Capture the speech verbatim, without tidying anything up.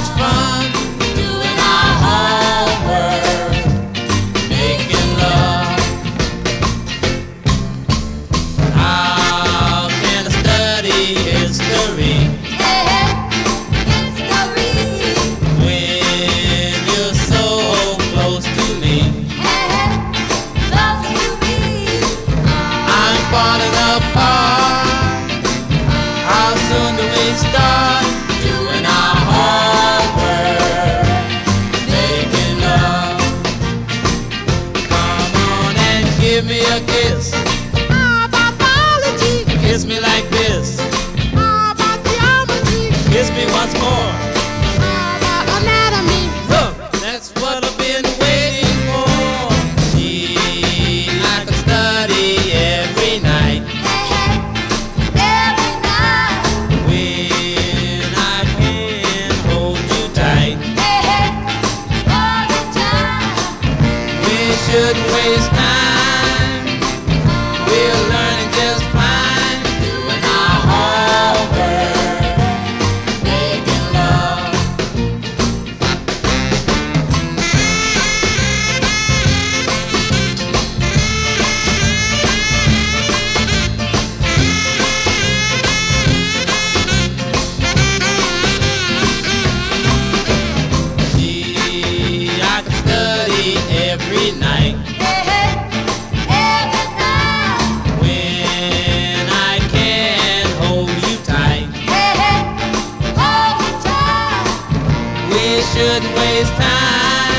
much fun doing our homework, making love. How can I study history when you're so close to me? I'm falling apart. How soon do we start doing our homework, making love? Come on and give me a kiss. How about biology? Kiss me like this. How about geometry? Kiss me once more. How about anatomy? Look, that's what I've been waiting for. Gee, I could study every night Every night. when I can hold you tight. All the time. We shouldn't waste time. We're learning just fine doing our homework, making love. Gee, I could study every night Every night. when I can hold you tight. All the time. We shouldn't waste time.